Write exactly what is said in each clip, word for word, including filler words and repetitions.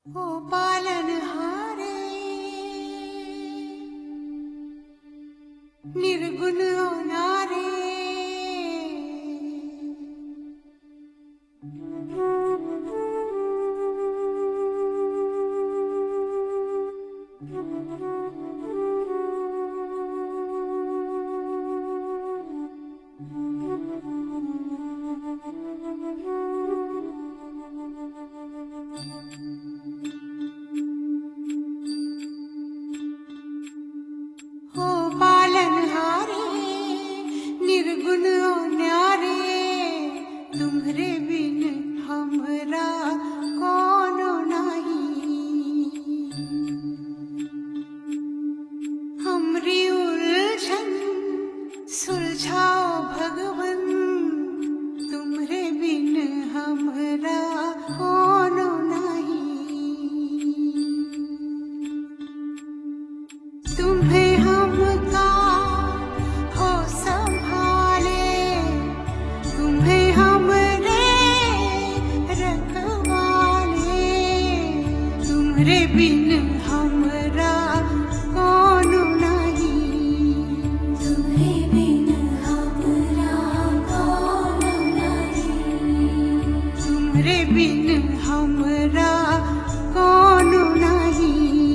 ओ पालनहारे निर्गुण नारे निर्गुण न्यारे तुम्हरे बिन हमरा कौन नहीं। हमरी उलझन सुलझाओ भगवन तुम्हरे बिन हमरा कौन नहीं। तुम्हें हमका हो संभाले तुम्हें हमरे रखवाले तुम्हरे बिन हमरा कौन नहीं। तुम्हें बिन हमरा कौन नहीं। तुम्हरे बिन हमरा कौन नहीं।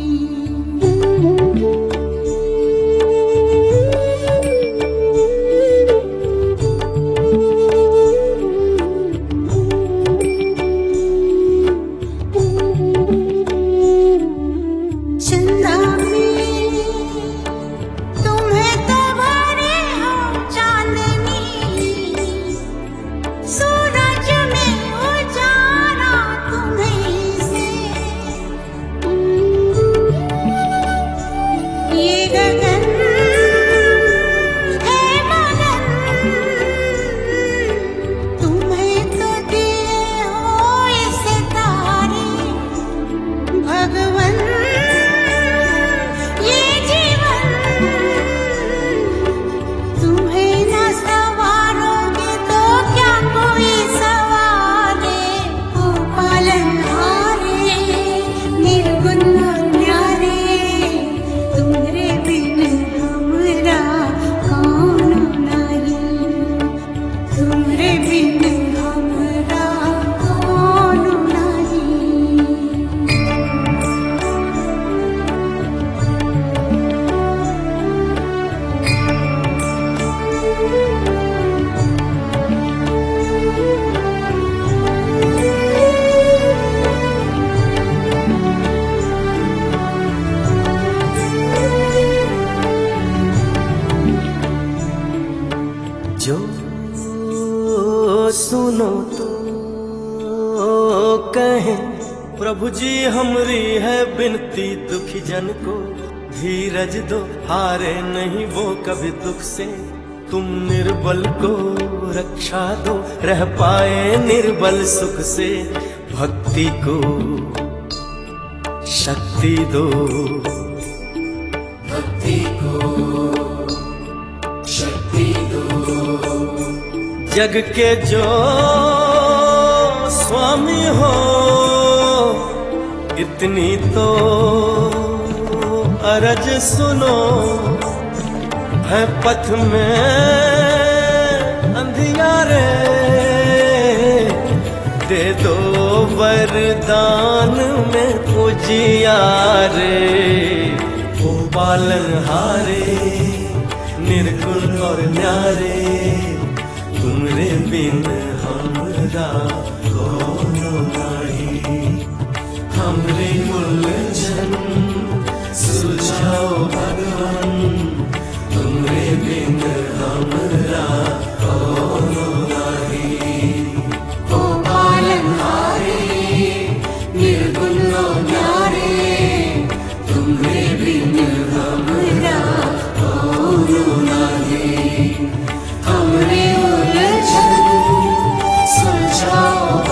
जो सुनो तो कहें प्रभु जी हमरी है बिनती दुखी जन को धीरज दो हारे नहीं वो कभी दुख से। तुम निर्बल को रक्षा दो रह पाए निर्बल सुख से। भक्ति को शक्ति दो भक्ति को शक्ति दो। जग के जो स्वामी हो इतनी तो अरज सुनो। है पथ में अंधियारे दे दो वरदान में उजियारे। ओ पालनहारे निर्गुण और न्यारे तुमरे बिन हमरा कौन नहीं। हमरे उलझन सुलझाओ भगवान तुमरे बिन हमरा कौन नहीं। ओ पालनहारे निर्गुण न्यारे तुमरे बिन हमरा कौन नहीं। हमरे उलझन सुलझाओ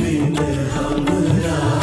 बिन हमरा